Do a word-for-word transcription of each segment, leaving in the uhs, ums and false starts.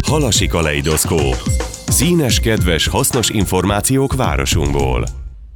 Halasi kaleidoszkóp. Színes, kedves, hasznos információk városunkból.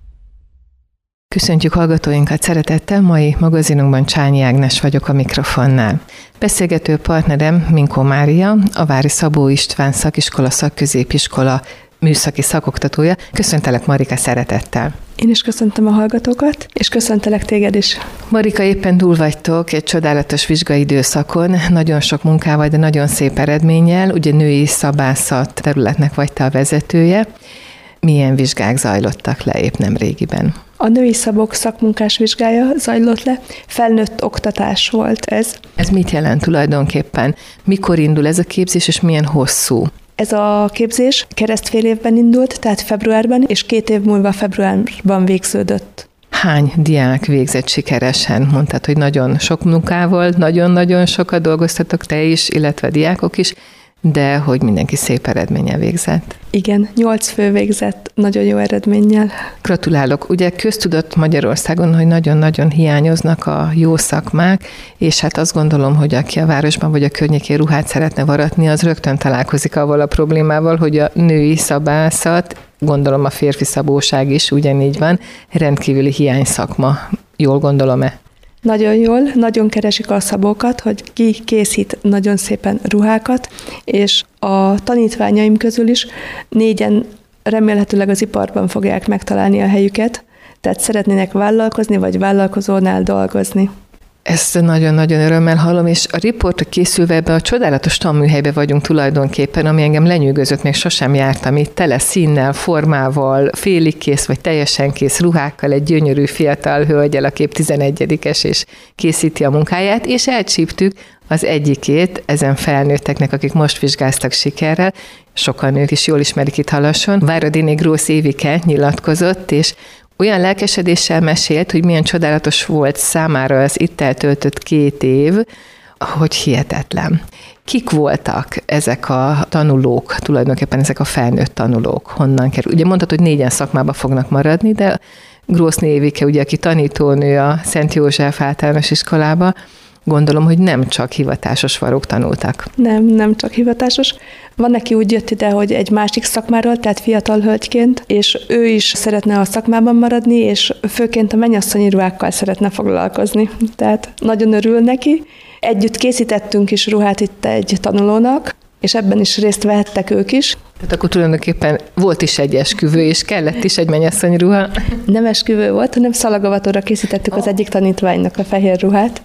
Köszöntjük hallgatóinkat szeretettel, mai magazinunkban Csányi Ágnes vagyok a mikrofonnál. Beszélgető partnerem Minkó Mária, a Vári Szabó István Szakiskola Szakközépiskola műszaki szakoktatója. Köszöntelek, Marika, szeretettel. Én is köszöntöm a hallgatókat, és köszöntelek téged is. Marika, éppen túl vagytok egy csodálatos vizsgai időszakon, nagyon sok munkával, de nagyon szép eredménnyel. Ugye női szabászat területnek vagy te a vezetője. Milyen vizsgák zajlottak le épp nem régiben? A női szabók szakmunkás vizsgája zajlott le, felnőtt oktatás volt ez. Ez mit jelent tulajdonképpen? Mikor indul ez a képzés, és milyen hosszú? Ez a képzés keresztfél évben indult, tehát februárban, és két év múlva februárban végződött. Hány diák végzett sikeresen? Mondtad, hogy nagyon sok munkával, nagyon-nagyon sokat dolgoztatok te is, illetve a diákok is, de hogy mindenki szép eredménnyel végzett. Igen, nyolc fő végzett nagyon jó eredménnyel. Gratulálok. Ugye köztudott Magyarországon, hogy nagyon-nagyon hiányoznak a jó szakmák, és hát azt gondolom, hogy aki a városban vagy a környékén ruhát szeretne varatni, az rögtön találkozik avval a problémával, hogy a női szabászat, gondolom a férfi szabóság is ugyanígy van, rendkívüli hiány szakma. Jól gondolom-e? Nagyon jól, nagyon keresik a szabókat, hogy ki készít nagyon szépen ruhákat, és a tanítványaim közül is négyen remélhetőleg az iparban fogják megtalálni a helyüket, tehát szeretnének vállalkozni, vagy vállalkozónál dolgozni. Ezt nagyon-nagyon örömmel hallom, és a riportra készülve ebbe a csodálatos tanműhelybe vagyunk tulajdonképpen, ami engem lenyűgözött, még sosem jártam itt, tele színnel, formával, félig kész vagy teljesen kész ruhákkal, egy gyönyörű fiatal hölgyel, aki épp tizenegyedikes és készíti a munkáját, és elcsíptük az egyikét ezen felnőtteknek, akik most vizsgáztak sikerrel, sokan ők is jól ismerik itt Halason. Váradiné Grósz Évike nyilatkozott, és olyan lelkesedéssel mesélt, hogy milyen csodálatos volt számára az itt eltöltött két év, hogy hihetetlen. Kik voltak ezek a tanulók, tulajdonképpen ezek a felnőtt tanulók? Honnan kerül? Ugye mondtad, hogy négyen szakmába fognak maradni, de Grószné Évike, ugye, aki tanítónő a Szent József általános iskolába, gondolom, hogy nem csak hivatásos varrók tanultak. Nem, nem csak hivatásos. Van, neki úgy jött ide, hogy egy másik szakmáról, tehát fiatal hölgyként, és ő is szeretne a szakmában maradni, és főként a mennyasszonyi ruhákkal szeretne foglalkozni. Tehát nagyon örül neki. Együtt készítettünk is ruhát itt egy tanulónak, és ebben is részt vehettek ők is. Tehát akkor tulajdonképpen volt is egy esküvő, és kellett is egy mennyasszony ruha? Nem esküvő volt, hanem szalagavatóra készítettük az egyik tanítványnak a fehér ruhát,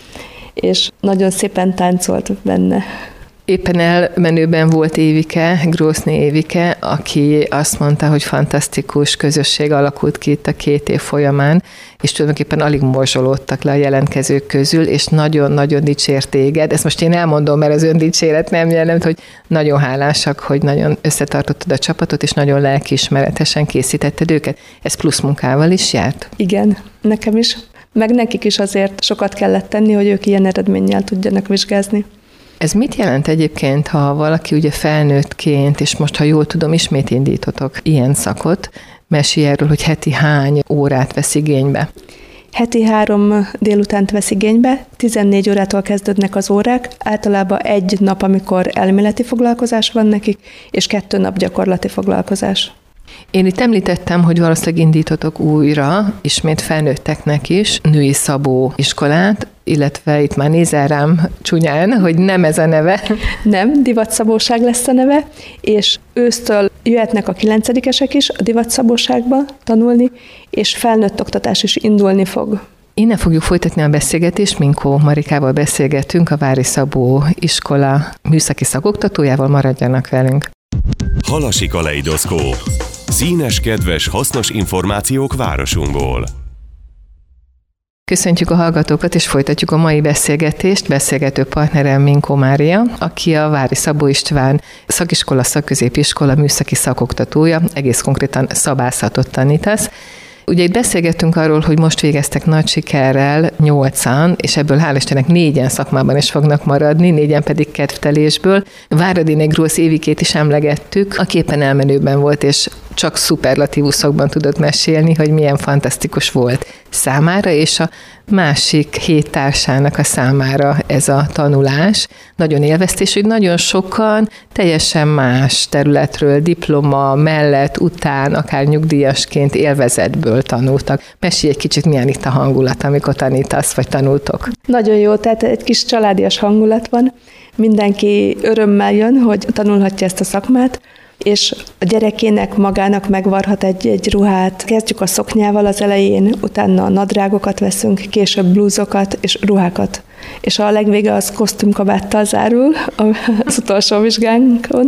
és nagyon szépen táncolt benne. Éppen elmenőben volt Évike, Grószné Évike, aki azt mondta, hogy fantasztikus közösség alakult ki itt a két év folyamán, és tulajdonképpen alig morzsolódtak le a jelentkezők közül, és nagyon-nagyon dicsért téged. Ezt most én elmondom, mert az öndicséret nem jelent, hogy nagyon hálásak, hogy nagyon összetartottad a csapatot, és nagyon lelkiismeretesen készítetted őket. Ez plusz munkával is járt? Igen, nekem is. Meg nekik is azért sokat kellett tenni, hogy ők ilyen eredménnyel tudjanak vizsgázni. Ez mit jelent egyébként, ha valaki ugye felnőttként, és most, ha jól tudom, ismét indítotok ilyen szakot, mesélj erről, hogy heti hány órát vesz igénybe? Heti három délutánt vesz igénybe, tizennégy órától kezdődnek az órák, általában egy nap, amikor elméleti foglalkozás van nekik, és kettő nap gyakorlati foglalkozás. Én itt említettem, hogy valószínűleg indítotok újra, ismét felnőtteknek is, női szabó iskolát, illetve itt már nézel rám csúnyán, hogy nem ez a neve. Nem, divatszabóság lesz a neve, és ősztől jöhetnek a kilencedikesek is a divatszabóságba tanulni, és felnőtt oktatás is indulni fog. Innen fogjuk folytatni a beszélgetést, Minkó Marikával beszélgetünk, a Vári Szabó Iskola műszaki szakoktatójával, maradjanak velünk. Halasi kaleidoszkóp. Színes, kedves, hasznos információk városunkból. Köszöntjük a hallgatókat, és folytatjuk a mai beszélgetést. Beszélgető partnerem Minkó Mária, aki a Vári Szabó István Szakiskola Szakközépiskola műszaki szakoktatója, egész konkrétan szabászatot tanítasz. Ugye itt beszélgettünk arról, hogy most végeztek nagy sikerrel nyolcan, és ebből hál' Istennek négyen szakmában is fognak maradni, négyen pedig kedvtelésből. Váradiné Grósz Évikét is emlegettük, aki éppen elmenőben volt, és csak szuperlatívuszokban tudod mesélni, hogy milyen fantasztikus volt számára, és a másik hét társának a számára ez a tanulás. Nagyon élvezte, és hogy nagyon sokan teljesen más területről, diploma mellett, után, akár nyugdíjasként élvezetből tanultak. Mesélj egy kicsit, milyen itt a hangulat, amikor tanítasz, vagy tanultok. Nagyon jó, tehát egy kis családias hangulat van. Mindenki örömmel jön, hogy tanulhatja ezt a szakmát, és a gyerekének magának megvarhat egy, egy ruhát. Kezdjük a szoknyával az elején, utána nadrágokat veszünk, később blúzokat és ruhákat. És a legvége az kosztümkabáttal zárul az utolsó vizsgánkon,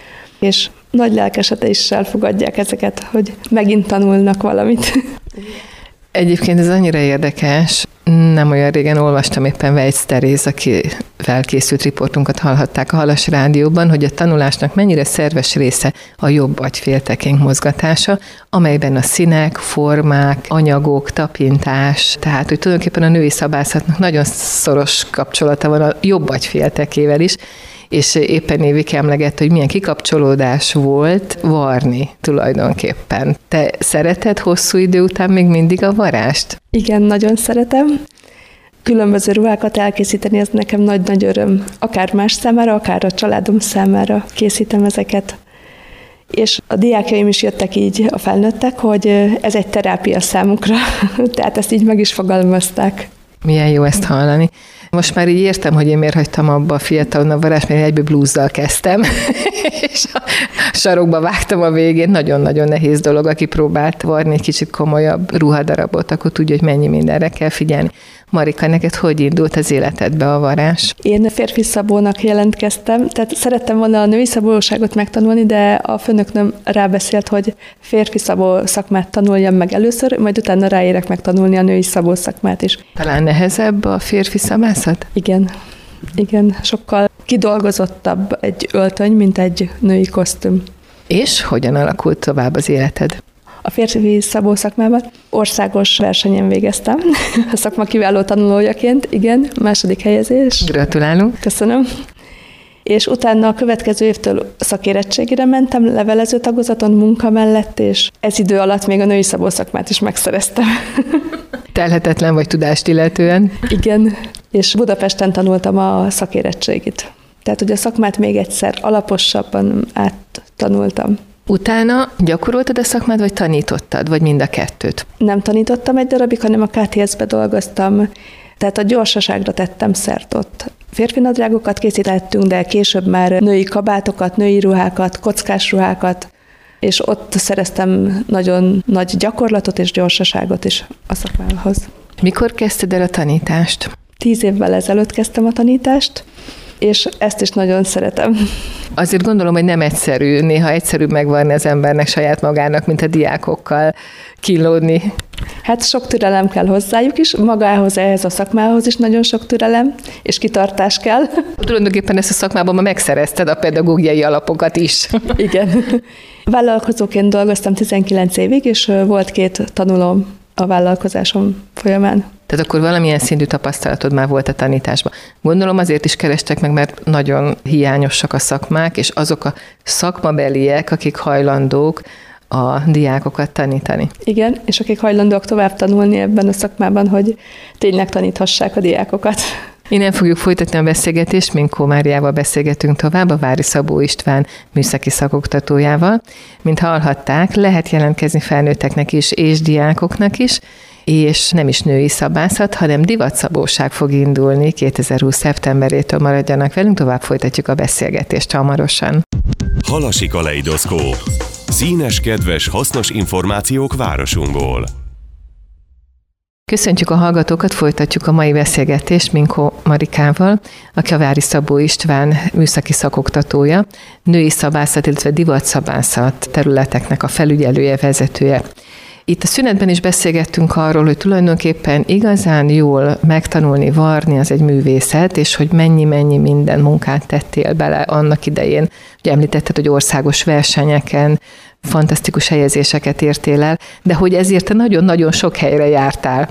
és nagy lelkesedéssel fogadják ezeket, hogy megint tanulnak valamit. Egyébként ez annyira érdekes. Nem olyan régen olvastam éppen Vejc Teréz, akivel készült riportunkat hallhatták a Halas Rádióban, hogy a tanulásnak mennyire szerves része a jobb agyféltekénk mozgatása, amelyben a színek, formák, anyagok, tapintás, tehát hogy tulajdonképpen a női szabászatnak nagyon szoros kapcsolata van a jobb agyféltekével is, és éppen Évike emlegett, hogy milyen kikapcsolódás volt varni tulajdonképpen. Te szereted hosszú idő után még mindig a varást? Igen, nagyon szeretem. Különböző ruhákat elkészíteni, ez nekem nagy-nagy öröm. Akár más számára, akár a családom számára készítem ezeket. És a diákjaim is jöttek így, a felnőttek, hogy ez egy terápia számukra. Tehát ezt így meg is fogalmazták. Milyen jó ezt hallani. Most már így értem, hogy én miért hagytam abba a fiatalon a varást, mert én egyből blúzzal kezdtem, és a sarokba vágtam a végén. Nagyon-nagyon nehéz dolog, aki próbált varni egy kicsit komolyabb ruhadarabot, akkor tudja, hogy mennyi mindenre kell figyelni. Marika, neked hogy indult az életedbe a varás? Én férfi szabónak jelentkeztem, tehát szerettem volna a női szabóságot megtanulni, de a főnöknöm rábeszélt, hogy férfi szabó szakmát tanuljam meg először, majd utána ráérek megtanulni a női szabó szakmát is. Talán nehezebb a férfi szabászat? Igen, igen, sokkal kidolgozottabb egy öltöny, mint egy női kosztüm. És hogyan alakult tovább az életed? A férfi szabó szakmában országos versenyen végeztem, a szakma kiváló tanulójaként, igen, második helyezés. Gratulálunk. Köszönöm. És utána a következő évtől szakérettségére mentem, levelező tagozaton munka mellett, és ez idő alatt még a női szabó szakmát is megszereztem. Telhetetlen vagy tudást illetően. Igen, és Budapesten tanultam a szakérettségit. Tehát, hogy a szakmát még egyszer alaposabban áttanultam. Utána gyakoroltad a szakmát, vagy tanítottad, vagy mind a kettőt? Nem tanítottam egy darabig, hanem a ká té es-be dolgoztam, tehát a gyorsaságra tettem szert ott. Férfi nadrágokat készítettünk, de később már női kabátokat, női ruhákat, kockás ruhákat, és ott szereztem nagyon nagy gyakorlatot és gyorsaságot is a szakmához. Mikor kezdted el a tanítást? Tíz évvel ezelőtt kezdtem a tanítást, és ezt is nagyon szeretem. Azért gondolom, hogy nem egyszerű, néha egyszerűbb megvarni az embernek saját magának, mint a diákokkal kínlódni. Hát sok türelem kell hozzájuk is, magához, ehhez a szakmához is nagyon sok türelem, és kitartás kell. Tulajdonképpen ezt a szakmában ma megszerezted a pedagógiai alapokat is. Igen. Vállalkozóként dolgoztam tizenkilenc évig, és volt két tanulóm a vállalkozásom folyamán. Tehát akkor valamilyen szintű tapasztalatod már volt a tanításban. Gondolom azért is kerestek meg, mert nagyon hiányosak a szakmák, és azok a szakmabeliek, akik hajlandók a diákokat tanítani. Igen, és akik hajlandóak tovább tanulni ebben a szakmában, hogy tényleg taníthassák a diákokat. Innen fogjuk folytatni a beszélgetést, Minkó Máriával beszélgetünk tovább, a Vári Szabó István műszaki szakoktatójával. Mint hallhatták, lehet jelentkezni felnőtteknek is és diákoknak is, és nem is női szabászat, hanem divatszabóság fog indulni kétezer-húsz szeptemberétől. Maradjanak velünk, tovább folytatjuk a beszélgetést hamarosan. Halasi kaleidoszkóp. Színes, kedves, hasznos információk városunkból. Köszöntjük a hallgatókat, folytatjuk a mai beszélgetést Minkó Marikával, aki a Vári Szabó István műszaki szakoktatója, női szabászat, illetve divatszabászat területeknek a felügyelője, vezetője. Itt a szünetben is beszélgettünk arról, hogy tulajdonképpen igazán jól megtanulni, varni az egy művészet, és hogy mennyi-mennyi minden munkát tettél bele annak idején. Ugye említetted, hogy országos versenyeken fantasztikus helyezéseket értél el, de hogy ezért te nagyon-nagyon sok helyre jártál.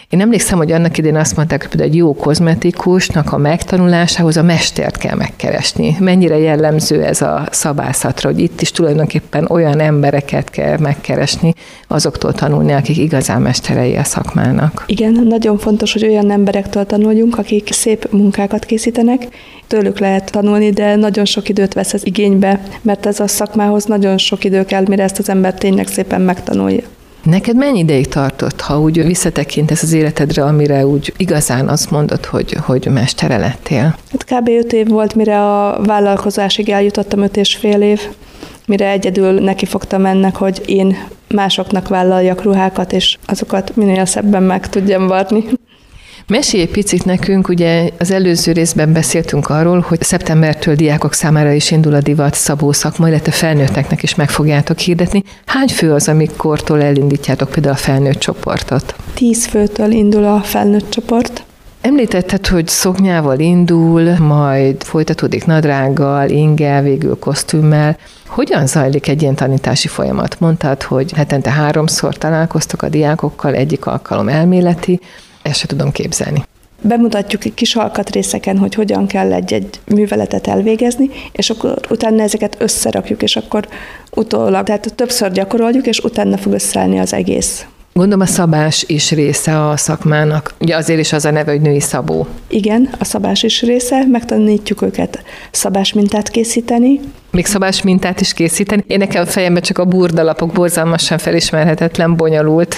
Én emlékszem, hogy annak idén azt mondták, hogy például egy jó kozmetikusnak a megtanulásához a mestert kell megkeresni. Mennyire jellemző ez a szabászatra, hogy itt is tulajdonképpen olyan embereket kell megkeresni, azoktól tanulni, akik igazán mesterei a szakmának. Igen, nagyon fontos, hogy olyan emberektől tanuljunk, akik szép munkákat készítenek. Tőlük lehet tanulni, de nagyon sok időt vesz ez igénybe, mert ez a szakmához nagyon sok idő kell, mire ezt az ember tényleg szépen megtanulja. Neked mennyi ideig tartott, ha úgy visszatekintesz az életedre, amire úgy igazán azt mondod, hogy, hogy mestere lettél? Hát kb. öt év volt, mire a vállalkozásig eljutottam, öt és fél év, mire egyedül nekifogtam ennek, hogy én másoknak vállaljak ruhákat, és azokat minél szebben meg tudjam varni. Mesélj egy picit nekünk, ugye az előző részben beszéltünk arról, hogy szeptembertől diákok számára is indul a divat szabó szakma, illetve felnőtteknek is meg fogjátok hirdetni. Hány fő az, amikortól elindítjátok például a felnőtt csoportot? Tíz főtől indul a felnőtt csoport. Említetted, hogy szoknyával indul, majd folytatódik nadrággal, inggel, végül kosztümmel. Hogyan zajlik egy ilyen tanítási folyamat? Mondtad, hogy hetente háromszor találkoztok a diákokkal, egyik alkalom elméleti, ezt se tudom képzelni. Bemutatjuk egy kis alkatrészeken, hogy hogyan kell egy-egy műveletet elvégezni, és akkor utána ezeket összerakjuk, és akkor utólag, tehát többször gyakoroljuk, és utána fog összeállni az egész. Gondolom a szabás is része a szakmának. Ugye azért is az a neve, hogy női szabó. Igen, a szabás is része, megtanítjuk őket szabás mintát készíteni. Még szabás mintát is készíteni? Én nekem a fejemben csak a burdalapok borzalmasan felismerhetetlen, bonyolult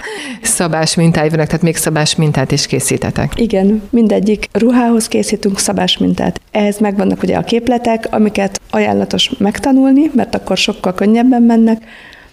szabás mintáj vannak, tehát még szabás mintát is készítetek. Igen, mindegyik ruhához készítünk szabás mintát. Ehhez megvannak ugye a képletek, amiket ajánlatos megtanulni, mert akkor sokkal könnyebben mennek,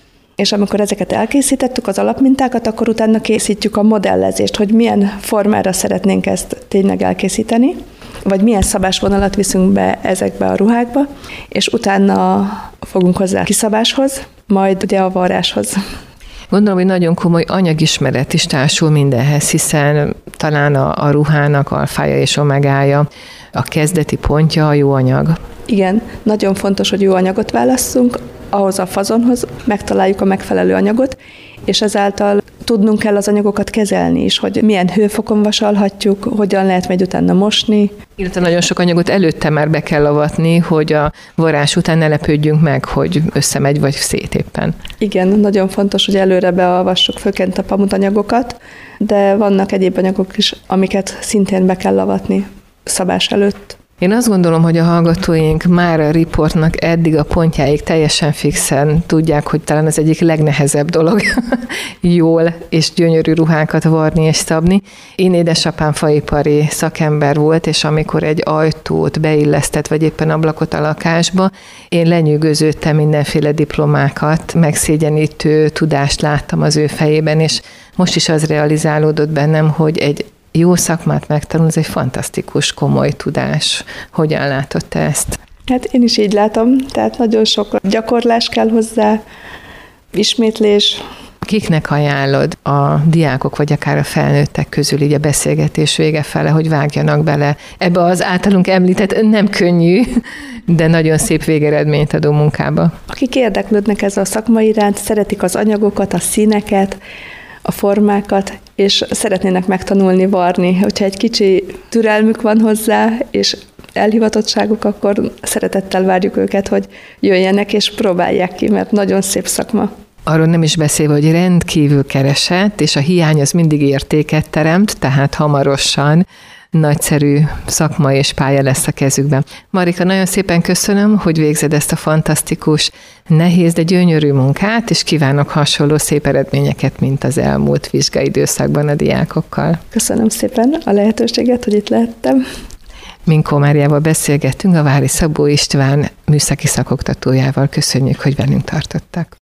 és amikor ezeket elkészítettük, az alapmintákat, akkor utána készítjük a modellezést, hogy milyen formára szeretnénk ezt tényleg elkészíteni, vagy milyen szabásvonalat viszünk be ezekbe a ruhákba, és utána fogunk hozzá a kiszabáshoz, majd ugye a varráshoz. Gondolom, hogy nagyon komoly anyagismeret is társul mindenhez, hiszen talán a, a ruhának alfája és omegája, a kezdeti pontja a jó anyag. Igen, nagyon fontos, hogy jó anyagot válasszunk, ahhoz a fazonhoz megtaláljuk a megfelelő anyagot, és ezáltal tudnunk kell az anyagokat kezelni is, hogy milyen hőfokon vasalhatjuk, hogyan lehet majd utána mosni. Illetve nagyon sok anyagot előtte már be kell avatni, hogy a varrás után ne lepődjünk meg, hogy összemegy vagy szét éppen. Igen, nagyon fontos, hogy előre beavassuk főként a pamutanyagokat, de vannak egyéb anyagok is, amiket szintén be kell avatni szabás előtt. Én azt gondolom, hogy a hallgatóink már a riportnak eddig a pontjáig teljesen fixen tudják, hogy talán az egyik legnehezebb dolog jól és gyönyörű ruhákat varni és szabni. Én édesapám faipari szakember volt, és amikor egy ajtót beillesztett, vagy éppen ablakot a lakásba, én lenyűgöződtem mindenféle diplomákat, megszégyenítő tudást láttam az ő fejében, és most is az realizálódott bennem, hogy egy jó szakmát megtanulni, ez egy fantasztikus, komoly tudás. Hogyan látod te ezt? Hát én is így látom, tehát nagyon sok gyakorlás kell hozzá, ismétlés. Kiknek ajánlod a diákok, vagy akár a felnőttek közül így a beszélgetés vége fele, hogy vágjanak bele ebbe az általunk említett nem könnyű, de nagyon szép végeredményt adó munkába? Akik érdeklődnek ez a szakma iránt, szeretik az anyagokat, a színeket, a formákat, és szeretnének megtanulni varni. Hogyha egy kicsi türelmük van hozzá, és elhivatottságuk, akkor szeretettel várjuk őket, hogy jöjjenek és próbálják ki, mert nagyon szép szakma. Arról nem is beszélve, hogy rendkívül keresett, és a hiány az mindig értéket teremt, tehát hamarosan nagyszerű szakma és pálya lesz a kezükben. Marika, nagyon szépen köszönöm, hogy végzed ezt a fantasztikus, nehéz, de gyönyörű munkát, és kívánok hasonló szép eredményeket, mint az elmúlt vizsgai időszakban a diákokkal. Köszönöm szépen a lehetőséget, hogy itt lehettem. Minkó Máriával beszélgettünk, a Vári Szabó István műszaki szakoktatójával. Köszönjük, hogy velünk tartottak.